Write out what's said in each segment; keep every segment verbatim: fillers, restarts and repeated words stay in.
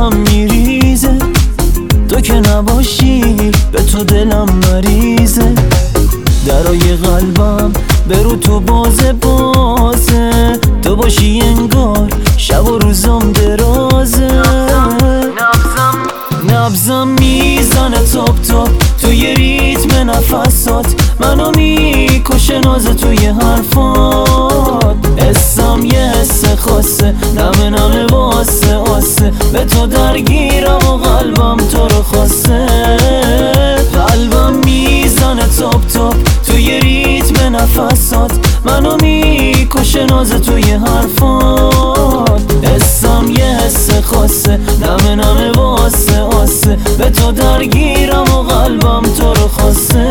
دلم میریزه، تو که نباشی به تو دلم مریزه. درای قلبم برو تو بازه بازه، تو باشی انگار شب و روزم درازه. نبزم نبزم میزنه تاپ تاپ توی ریتم نفسات، منو میکشه ناز توی حرفات. اسم یه حس خاصه، نمه نمه واسه آسه، به تو درگیرم و قلبم تو رو خواسته. قلبم میزنه تاپ تاپ توی ریتم نفسات، منو میکشه ناز توی حرفات. اسم یه حس خاصه، نمه نمه واسه آسه، به تو درگیرم و قلبم تو رو خواسته.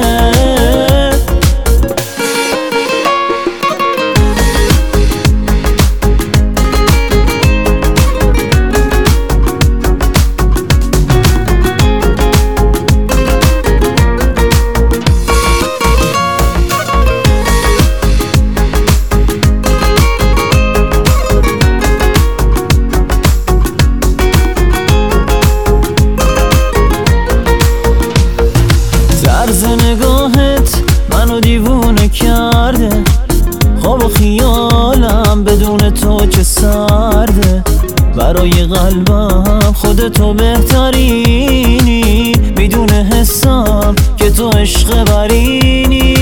طرز نگاهت منو دیوونه کرده، خواب و خیالم بدون تو چه سرده. برای قلبم خودتو بهترینی، میدون حسم که تو عشق برینی.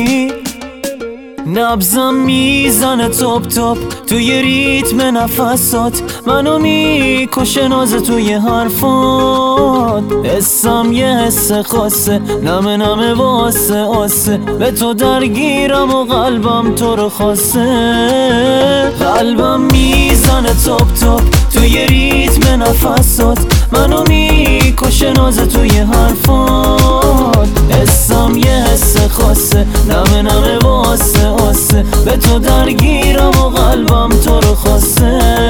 نبزم میزنه تاپ تاپ توی ریتم نفسات، منو میکشه ناز توی حرفات. اسم یه حس خاصه، نمه نمه واسه آسه، به تو درگیرم و قلبم تو رو خواسته. قلبم میزنه تاپ تاپ توی ریتم نفسات، منو میکشه ناز توی حرفات. اسم یه حس خاصه، نمه نمه واسه آسه، به تو درگیرم و قلبم تو رو خواسته.